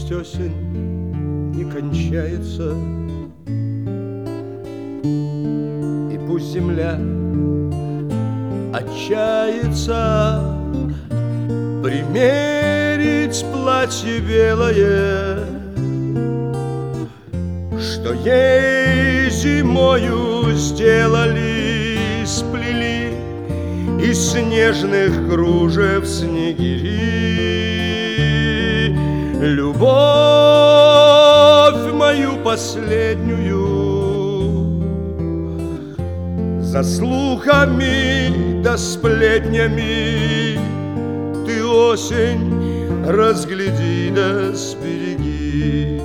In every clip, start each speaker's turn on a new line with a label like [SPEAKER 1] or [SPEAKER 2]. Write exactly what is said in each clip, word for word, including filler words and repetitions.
[SPEAKER 1] Пусть осень не кончается, и пусть земля отчается примерить платье белое, что ей зимою сделали, сплели из снежных кружев снегири. Любовь мою последнюю за слухами да сплетнями ты, осень, разгляди да сбереги.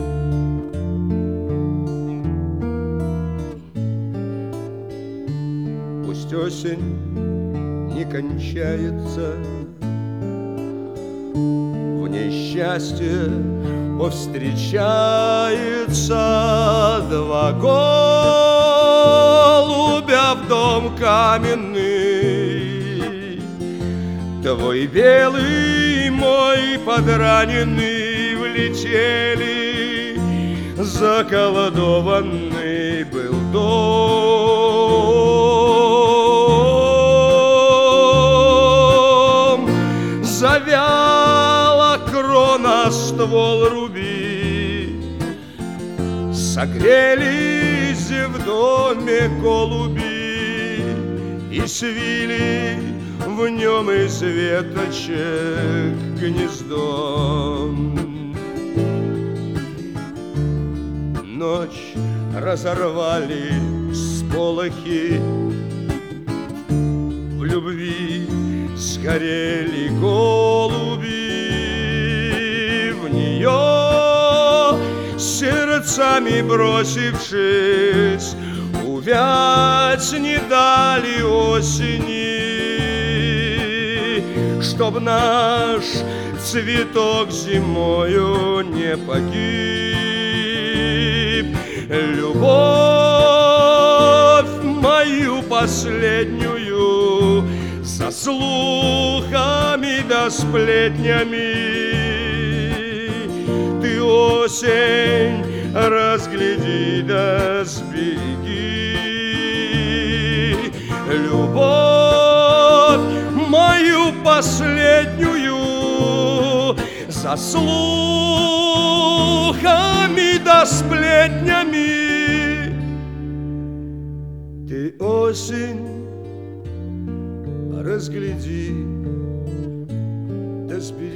[SPEAKER 1] Пусть осень не кончается, в ней счастье повстречается. Два голубя в дом каменный, твой белый, мой подраненный, влетели, заколдованный был дом. Завяла крона, ствол руби, согрелись в доме голуби и свили в нем из веточек гнездо. Ночь разорвали сполохи, в любви сгорели голуби, в нее сердцами бросившись, увять не дали осени, чтоб наш цветок зимою не погиб. Любовь мою последнюю за слухами да сплетнями ты, осень, разгляди да сбереги. Любовь мою последнюю за слухами да сплетнями ты, осень, разгляди да сбереги.